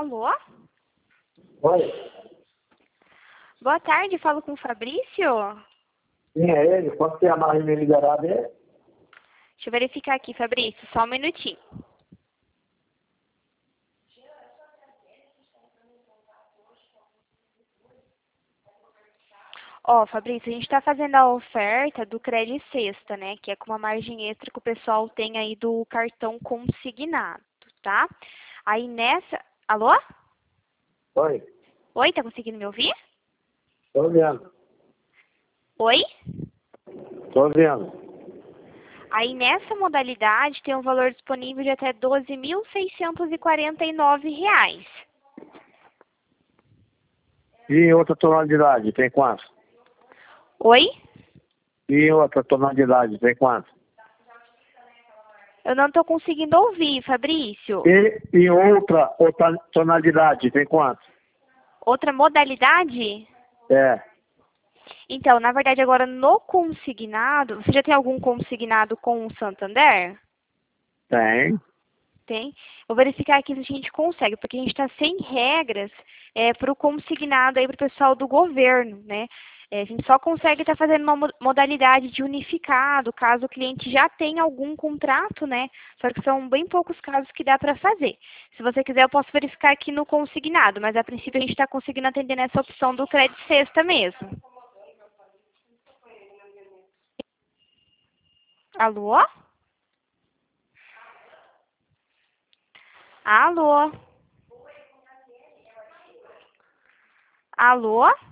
Alô? Oi, Boa tarde, falo com o Fabrício. quem é ele? Pode ter a Marinha liberada aí? Deixa eu verificar aqui, Fabrício, só um minutinho. Ó, Fabrício, a gente está fazendo a oferta do Crédito Sexta, né? Que é com uma margem extra que o pessoal tem aí do cartão consignado, tá? Aí nessa... Alô? Oi, Oi, tá conseguindo me ouvir? tô vendo, Oi? tô vendo. Aí nessa modalidade tem um valor disponível de até R$ 12.649. E em outra tonalidade, tem quanto? Oi? E em outra tonalidade, tem quanto? Eu não estou conseguindo ouvir, Fabrício. E em outra tonalidade, tem quanto? Outra modalidade? É, Então, na verdade, agora no consignado, você já tem algum consignado com o Santander? tem. Tem. Vou verificar aqui se a gente consegue, porque a gente está sem regras para o consignado aí para o pessoal do governo, né? A gente só consegue estar fazendo uma modalidade de unificado, caso o cliente já tenha algum contrato, né? Só que são bem poucos casos que dá para fazer. Se você quiser, eu posso verificar aqui no consignado, mas a princípio a gente está conseguindo atender nessa opção do crédito sexta mesmo. Alô? Alô? Alô?